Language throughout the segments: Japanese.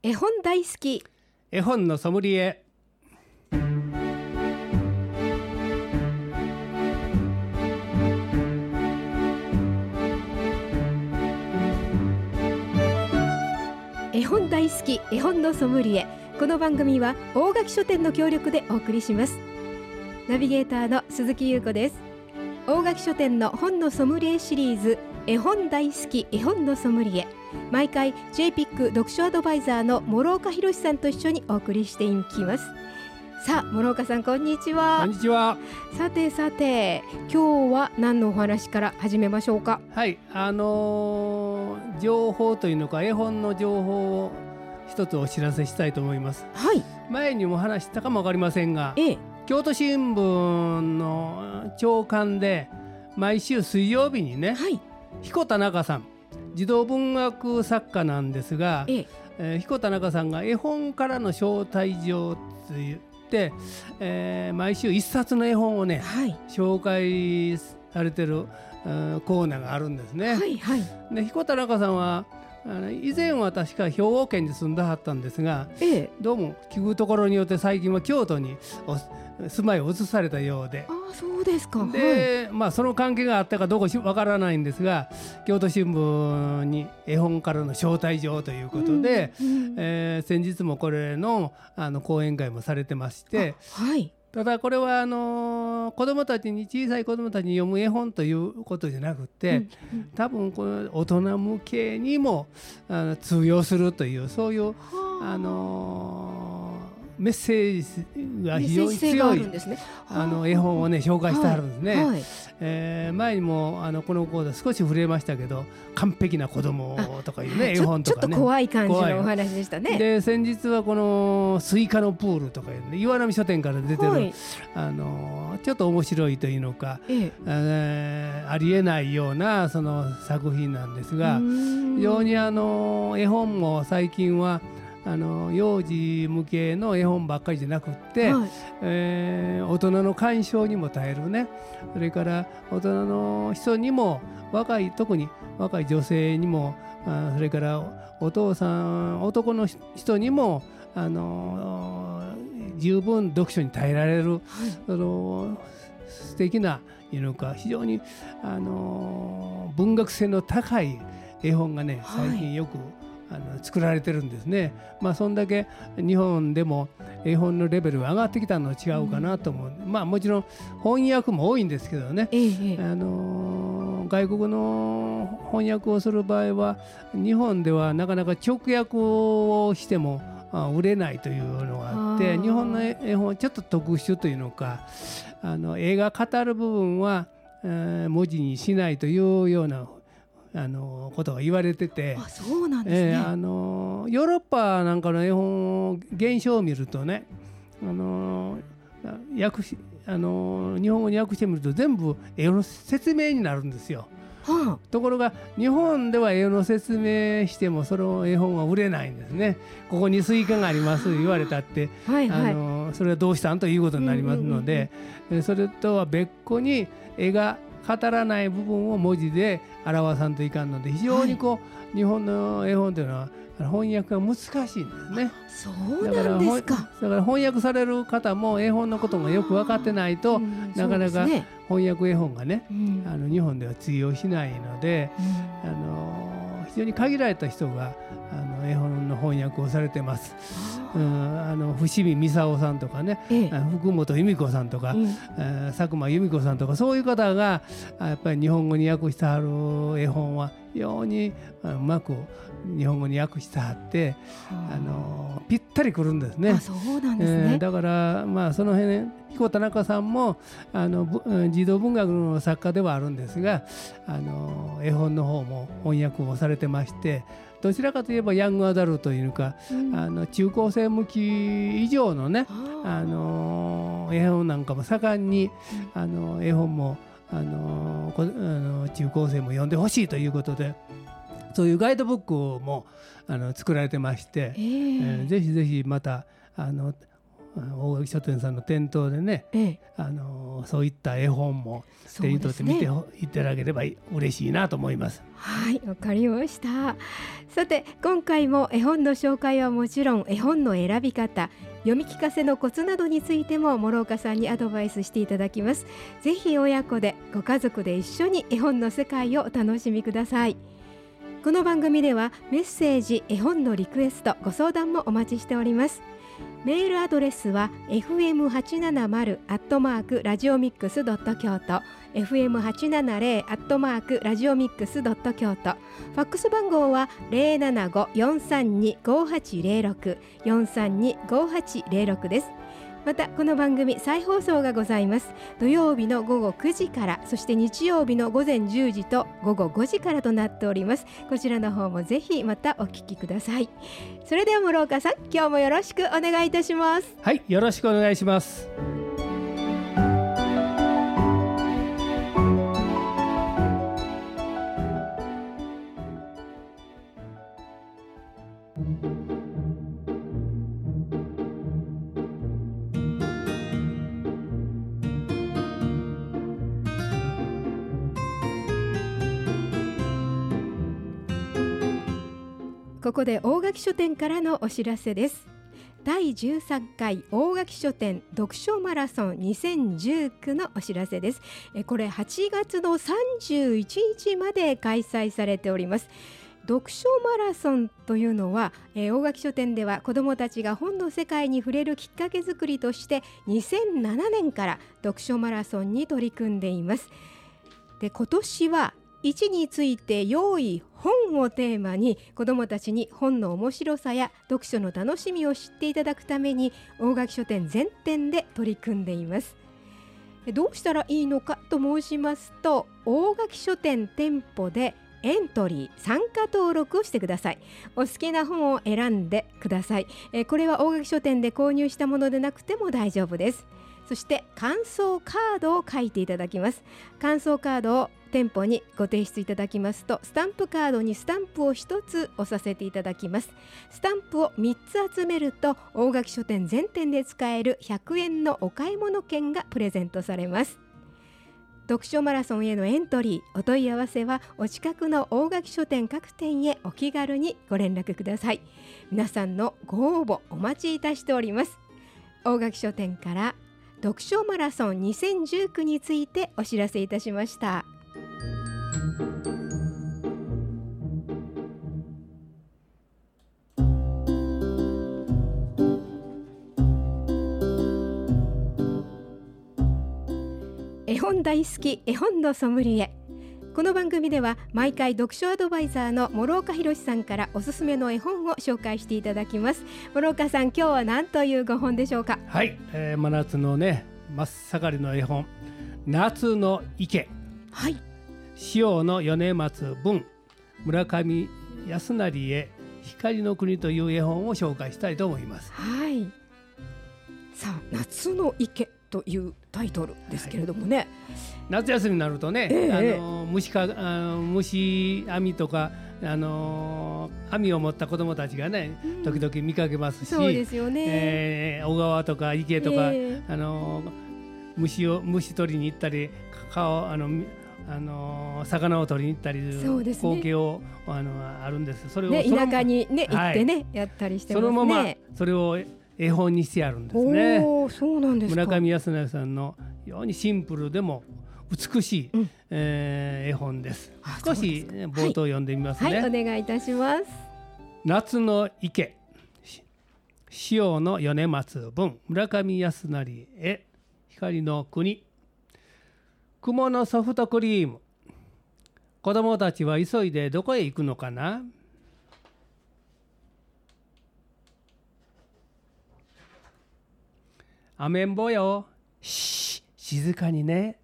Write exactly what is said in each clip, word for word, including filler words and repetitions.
絵本大好き絵本のソムリエ。 絵本大好き絵本のソムリエ。この番組は大垣書店の協力でお送りします。ナビゲーターの鈴木優子です。大垣書店の本のソムリエシリーズ、絵本大好き絵本のソムリエ、毎回 ジェイピック 読書アドバイザーの諸岡博さんと一緒にお送りしていきます。さあ諸岡さん、こんにちは。 こんにちは。 さてさて、今日は何のお話から始めましょうか。 はい、あのー、情報というのか絵本の情報を一つお知らせしたいと思います。 はい。 前にも話したかもわかりませんが、 ええ、 京都新聞の朝刊で毎週水曜日にね、 はい、 彦田中さん、児童文学作家なんですが、 えええー、彦田中さんが絵本からの招待状といって、えー、毎週一冊の絵本をね、 はい、 紹介されてる、うん、コーナーがあるんですね。 はいはい。 で彦田中さんはあの以前は確か兵庫県に住んではったんですが、 ええ、 どうも聞くところによって最近は京都にお住まいを移されたようで、 ああ、そうですか。 で、 はい、 まあ、その関係があったかどうかわからないんですが、京都新聞に絵本からの招待状ということで、 うんうん、 えー、先日もこれ の, あの講演会もされてまして、 はい、 ただこれはあのー、子どもたちに小さい子どもたちに読む絵本ということじゃなくて、うんうん、多分この大人向けにもあの通用するという、そういう、あのーメッセージが非常に強い、ね、あの絵本をね紹介してあるんですね。はいはい、えー、前にもあのこの講座少し触れましたけど、完璧な子供とかいうね絵本とかね、 ちょっと怖い感じのお話でしたね。 で先日はこのスイカのプールとかいうね、岩波書店から出てる、はい、あのちょっと面白いというのか、えええー、ありえないようなその作品なんですが、非常にあの絵本も最近はあの幼児向けの絵本ばっかりじゃなくって、はい、えー、大人の鑑賞にも耐えるね、それから大人の人にも、若い特に若い女性にも、あそれからお父さん男の人にもあの十分読書に耐えられる、はい、その素敵ないうのか、非常にあの文学性の高い絵本がね最近よく、はい、あの作られてるんですね。まあそんだけ日本でも絵本のレベルが上がってきたのは違うかなと思う、うん、まあもちろん翻訳も多いんですけどね、ええ、あの外国の翻訳をする場合は日本ではなかなか直訳をしても売れないというのがあって、日本の絵本はちょっと特殊というのか、あの絵が語る部分は、えー、文字にしないというようなあのことが言われてて、 あ、そうなんですね。 えー、あのヨーロッパなんかの絵本現象を見るとね、あの訳しあの日本語に訳してみると全部絵の説明になるんですよ。はあ、ところが日本では絵の説明してもその絵本は売れないんですね。ここにスイカがあります言われたって、はいはい、あのそれはどうしたんということになりますので、うんうんうん、それとは別個に絵が語らない部分を文字で表さんといかんので、非常にこう、はい、日本の絵本というのは翻訳が難しいんですね。 そうなんですか。 だから翻訳される方も絵本のことがよく分かってないと、なかなか翻訳絵本がね、うん、あの日本では通用しないので、うん、あの非常に限られた人があの絵本の翻訳をされてます。うん、あの伏見操さんとかね、ええ、福本由美子さんとか、うん、佐久間由美子さんとか、そういう方がやっぱり日本語に訳してある絵本は非常にうまく日本語に訳してあって、あのぴったりくるんですね。 あ、そうなんですね。 えー、だからまあその辺、ね、彦田中さんもあの児童文学の作家ではあるんですが、あの絵本の方も翻訳をされてまして、どちらかといえばヤングアダルトというか、うん、あの中高生向き以上のね、あの絵本なんかも盛んに、うん、あの絵本もあのあの中高生も読んでほしいということで、そういうガイドブックもあの作られてまして、えーえー、ぜひぜひまたあの大垣書店さんの店頭でね、ええ、あのそういった絵本も手に取って見ていただければ嬉しいなと思います。 はい、わかりました。さて今回も絵本の紹介はもちろん絵本の選び方、読み聞かせのコツなどについても諸岡さんにアドバイスしていただきます。ぜひ親子でご家族で一緒に絵本の世界をお楽しみください。この番組ではメッセージ、絵本のリクエスト、ご相談もお待ちしております。メールアドレスは エフエムはちななまる アットマーク ラジオミックス ドット 京都 エフエムはちななゼロ アットマーク ラジオミックス ドット 京都、ファックス番号は ゼロななご よんさんに ごはちゼロろく よんさんに ごはちゼロろく です。またこの番組再放送がございます。土曜日の午後くじから、そして日曜日の午前じゅうじと午後ごじからとなっております。こちらの方もぜひまたお聞きください。それでは諸岡さん、今日もよろしくお願いいたします。 はい、よろしくお願いします。 ここで大垣書店からのお知らせです。だいじゅうさんかい大垣書店読書マラソンにせんじゅうきゅうのお知らせです。これはちがつのさんじゅういちにちまで開催されております。読書マラソンというのは、えー、大垣書店では子どもたちが本の世界に触れるきっかけ作りとしてにせんななねんから読書マラソンに取り組んでいます。で、今年はいちについて用意本をテーマに子どもたちに本の面白さや読書の楽しみを知っていただくために大垣書店全店で取り組んでいます。どうしたらいいのかと申しますと、大垣書店店舗でエントリー参加登録をしてください。お好きな本を選んでください。えこれは大垣書店で購入したものでなくても大丈夫です。そして感想カードを書いていただきます。感想カードを店舗にご提出いただきますと、スタンプカードにスタンプをひとつ押させていただきます。スタンプをみっつ集めると大垣書店全店で使えるひゃくえんのお買い物券がプレゼントされます。読書マラソンへのエントリー、お問い合わせはお近くの大垣書店各店へお気軽にご連絡ください。皆さんのご応募お待ちいたしております。大垣書店から読書マラソンにせんじゅうきゅうについてお知らせいたしました。絵本大好き絵本のソムリエ。この番組では毎回読書アドバイザーの諸岡博さんからおすすめの絵本を紹介していただきます。諸岡さん、今日は何というご本でしょうか？ はい、えー、真夏のね真っ盛りの絵本、夏の池、 はい、 塩の米松文、村上康成へ光の国という絵本を紹介したいと思います。 はい、さあ夏の池というタイトルですけれどもね、はい、 夏休みになるとね、えー、あの虫かあの虫網とかあの網を持った子どもたちがね、うん、時々見かけますし、 そうですよね、 えー、小川とか池とか、 えー、 あの虫を虫取りに行ったり顔あのあの魚を取りに行ったりする光景を、ね、あのあるんです。それをね、田舎に、ね、行ってね、はい、やったりしてますね。 そのままそれを絵本にしてあるんですね。 おー、そうなんですか。 村上康成さんの非常にシンプルでも美しい、うんえー、絵本です。少し冒頭読んでみますね。 はい、はい、お願いいたします。 夏の池、塩の米松文、村上康成へ光の国。雲のソフトクリーム。子供たちは急いでどこへ行くのかな？アメンボよ、し静かにね。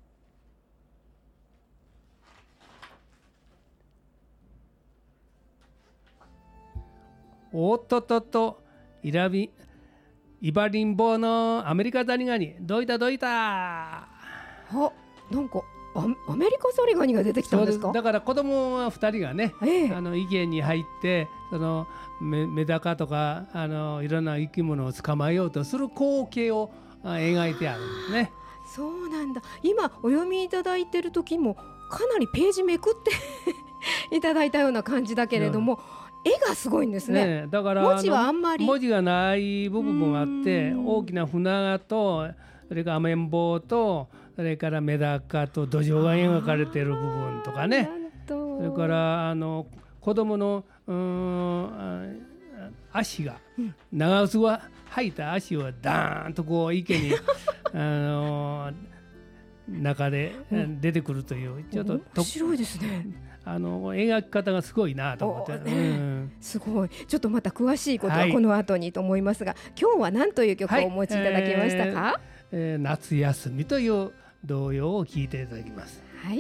おっとっとっと、イラビイバリンボのアメリカザリガニ、どいたどいた。 あ、なんかアメリカザリガニが出てきたんですか？ そうです。だから子供はふたりがね、ええ、あの池に入ってそのメ, メダカとかあのいろんな生き物を捕まえようとする光景を描いてあるんですね。 そうなんだ。今お読みいただいてる時もかなりページめくっていただいたような感じだけれども、絵がすごいんですね。ね、 だから文字はあんまり文字がない部分もあって、大きな船とそれからアメンボとそれからメダカと土壌が描かれている部分とかね、それからあの子供のうーん足が、うん、長靴は履いた足をダーンとこう池にあの中で出てくるという、うん、ちょっと面白いですね。 あの描き方がすごいなと思って、ね、うん、 すごい。ちょっとまた詳しいことはこの後にと思いますが、はい、今日は何という曲をお持ちいただきましたか？はい、 えーえー、夏休みという童謡を聴いていただきます。 はい。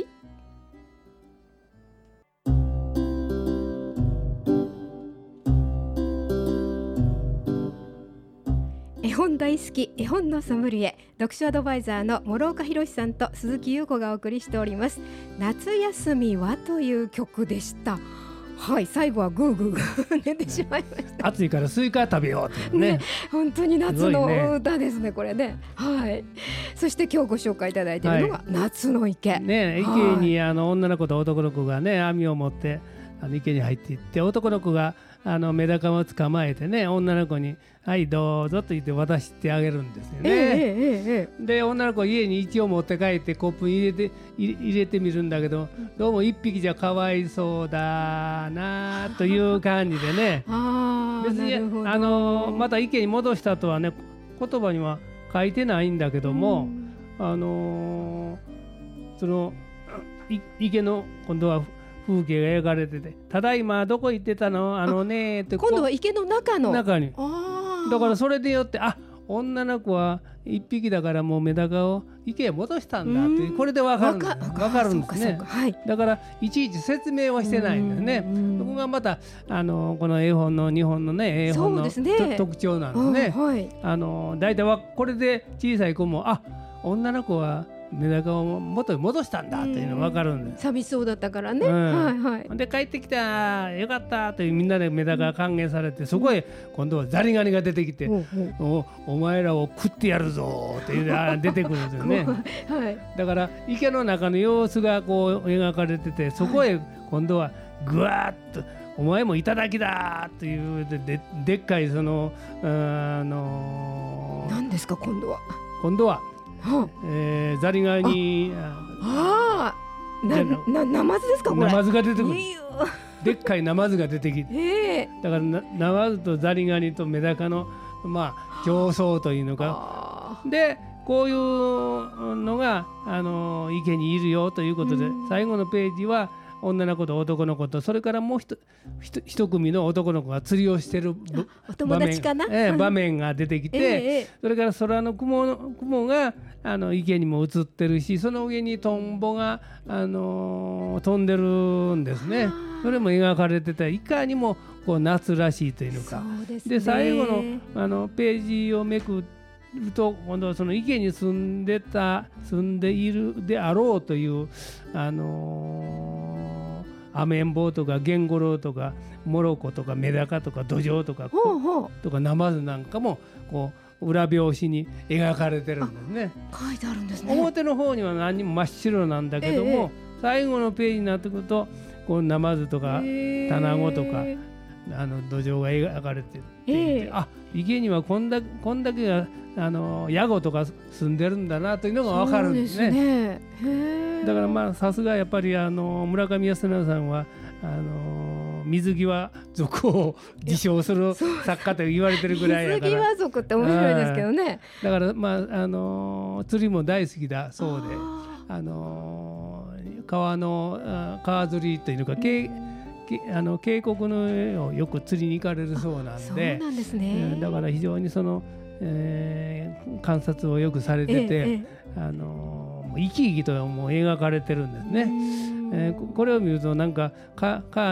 絵本大好き絵本のソムリエ、読書アドバイザーの諸岡弘さんと鈴木優子がお送りしております。夏休みはという曲でした。はい、最後はグーグーグー寝てしまいました。 暑いからスイカ食べようってね。 ね、本当に夏の歌ですね、これね。はい。そして今日ご紹介いただいているのが夏の池。はい、 ね、池にあの女の子と男の子がね網を持ってあの池に入っていって、男の子があのメダカを捕まえてね、女の子にはいどうぞと言って渡してあげるんですよね。えーえー、で女の子は家に一応持って帰ってコップに入れて入れてみるんだけど、どうも一匹じゃかわいそうだなという感じでねあ別にあのまた池に戻したとはね言葉には書いてないんだけども、あのー、その池の今度は風景が描かれてて、ただいまどこ行ってたのあのねって今度は池の中の中に、だからそれでよって、あ、女の子は一匹だからもうメダカを池へ戻したんだってこれで分かるんです。分かるんですね。 はい、 だからいちいち説明はしてないんですね。そこがまたあのこの絵本の日本のね絵本の、ね、特徴なんですね。はい、あのだいたいはこれで小さい子もあ女の子はメダカを元に戻したんだっていうのが分かるんです。 寂しそうだったからね、 うんはいはい、 で帰ってきたよかったというみんなでメダカが歓迎されて、そこへ今度はザリガニが出てきて、うん、お, お前らを食ってやるぞっていう出てくるんですよね。はい、だから池の中の様子がこう描かれてて、そこへ今度はぐわっとお前もいただきだという で, で, でっかいそのあの何ですか今度は今度ははあえー、ザリガニああななナマズですかこれ。 ナマズが出てくる。でっかいナマズが出てきて、えー、だからなナマズとザリガニとメダカのまあ競争というのかで、こういうのがあの池にいるよということで、最後のページは女の子と男の子と、それからもう一一組の男の子が釣りをしてるお友達かな、 場面、えー、場面が出てきて、えー、それから空の雲の雲があの池にも映ってるし、その上にトンボが、あのー、飛んでるんですね。それも描かれてて、いかにもこう夏らしいというのか。 そうですね。 で最後の、あのページをめくと、今度はその池に住んでた住んでいるであろうという、あのー、アメンボウとかゲンゴロウとかモロコとかメダカとかドジョウとかほうほうとかナマズなんかもこう裏表紙に描かれてるんですね。 書いてあるんですね。 表の方には何にも真っ白なんだけども、ええ、最後のページになってくるとこうナマズとかタナゴとか、えー、あの土壌が描かれていて、えー、あ池にはこんだこんだけがあのヤゴとか住んでるんだなというのが分かるんですね。 そうですね。へー。 だからまあさすがやっぱりあの村上康成さんはあの水際族を自称する作家と言われてるぐらいだから。 水際族って面白いですけどね。 だからまああの釣りも大好きだそうで、ああの川の川釣りというのか、あの渓谷の上をよく釣りに行かれるそうなんで、 そうなんですね。 だから非常にその、えー、観察をよくされてて、ええ、あの生き生きともう描かれてるんですね。えー、これを見るとなんか川に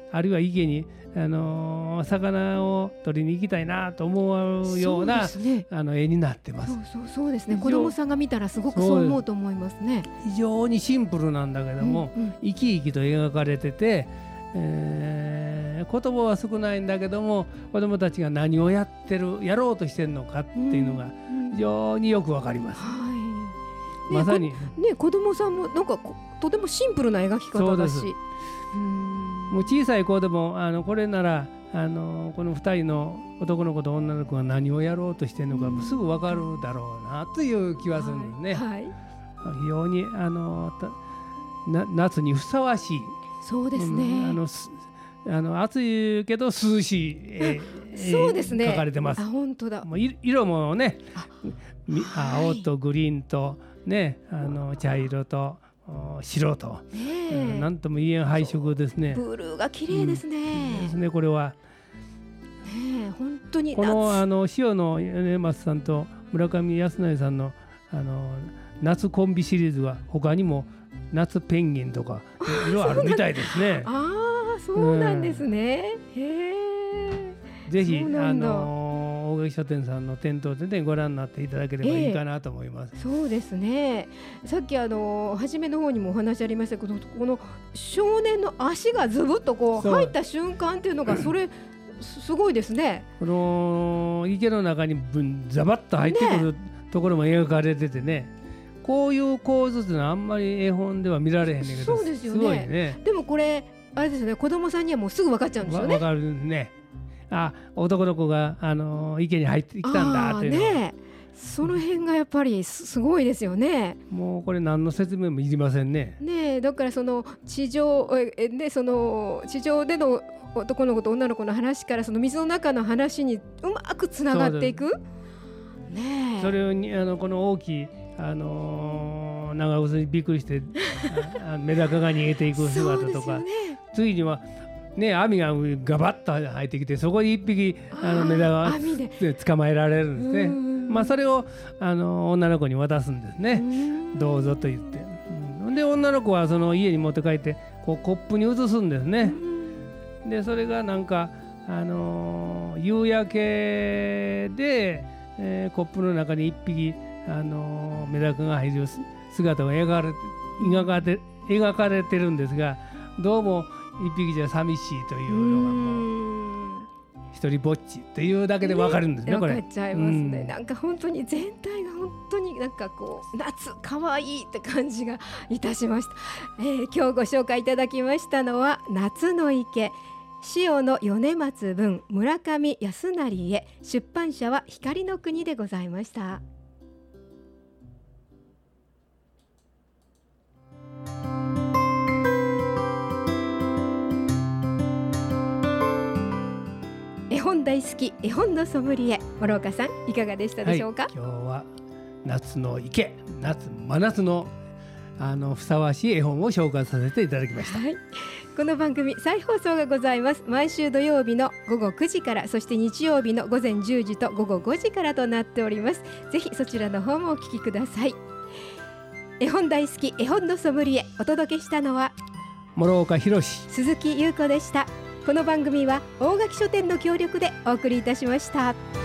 あるいは池に、あのー、魚を取りに行きたいなと思うようなう、ね、あの絵になってます。 そうそうそうですね。子どもさんが見たらすごくそう思うと思いますね。 非常にシンプルなんだけども、うんうん、生き生きと描かれてて、えー、言葉は少ないんだけども子どもたちが何をやってるやろうとしてるのかっていうのが非常によくわかります。うんうん、はい、まさにね、子どもさんもなんかとてもシンプルな描き方だし、 うん、もう小さい子でもあのこれならあのこのふたりの男の子と女の子が何をやろうとしてるのかもすぐ分かるだろうなという気はするんですね。はいはい、非常にあのな夏にふさわしい。 そうですね、 うん、あのあの暑いけど涼しい絵、 そうですね、 描かれてます。 あ、本当だ。 もう色もね、青とグリーンと、ね、あの茶色と白と、ね、なんとも言えん配色ですね。 ブルーが綺麗ですね。 うん、ですね、これは。 ね、本当にこのあの塩野米松さんと村上康成さんのあの夏コンビシリーズは他にも夏ペンギンとかいろいろあるみたいですね。 ああ、そうなんですね。うん、へえ。 ぜひあの大垣書店さんの店頭でねご覧になっていただければいいかなと思います。 えー、そうですね。さっきあの初めの方にもお話ありましたけど、この少年の足がズブッとこう入った瞬間っていうのがそれすごいですね。 この池の中にぶんザバッと入ってくる、ね、ところも描かれててね。こういう構図ってのはあんまり絵本では見られへんねんけど、 そうですよね。 すごいね。 でもこれあれですよね、子供さんにはもうすぐ分かっちゃうんですよね。 分かるね。あ、男の子があの池に入ってきたんだっていうのね。その辺がやっぱりすごいですよね。 もうこれ何の説明もいりませんね。 ね、だからその地上でその地上での男の子と女の子の話からその水の中の話にうまくつながっていく。ね、 それをにあのこの大きいあのー、長靴にびっくりしてメダカが逃げていく姿とか、ね、次には、ね、網がガバッと入ってきてそこに一匹あのメダカが捕まえられるんですね。まあ、それをあの女の子に渡すんですね。どうぞと言って、うん、で女の子はその家に持って帰ってこうコップに移すんですね。でそれがなんか、あのー、夕焼けで、えー、コップの中に一匹あのメダカが入る姿が描かれて、描かれて、描かれてるんですが、どうも一匹じゃ寂しいというのがもう一人ぼっちっていうだけで分かるんですね。 ね、 これ分かっちゃいますね。うん、なんか本当に全体が本当になんかこう夏可愛いって感じがいたしました。えー、今日ご紹介いただきましたのは夏の池、塩野米松文、村上康成へ、出版社は光の国でございました。絵本大好き、絵本のソムリエ、諸岡さんいかがでしたでしょうか。 はい、今日は夏の池、夏真夏のあのふさわしい絵本を紹介させていただきました。 はい、この番組再放送がございます。毎週土曜日のごごくじから、そして日曜日のごぜんじゅうじとごごごじからとなっております。ぜひそちらの方もお聞きください。絵本大好き、絵本のソムリエ、お届けしたのは諸岡博史、 鈴木優子でした。この番組は大垣書店の協力でお送りいたしました。